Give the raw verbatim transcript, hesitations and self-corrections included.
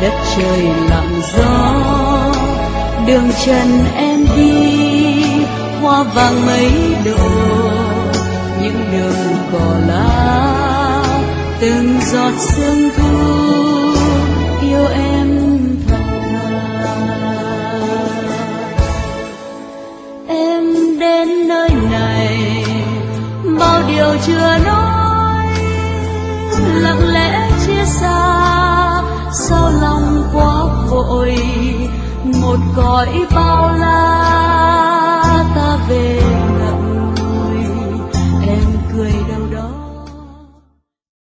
đất trời lặng gió. Đường trần em đi hoa vàng mấy độ, những đường cỏ lá từng giọt sương thu yêu em thật thà. Em đến nơi này bao điều chưa nói, lặng lẽ chia xa sao lòng quá vội. Một cõi bao la ta về